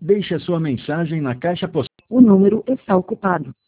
Deixe a sua mensagem na caixa postal. O número está ocupado.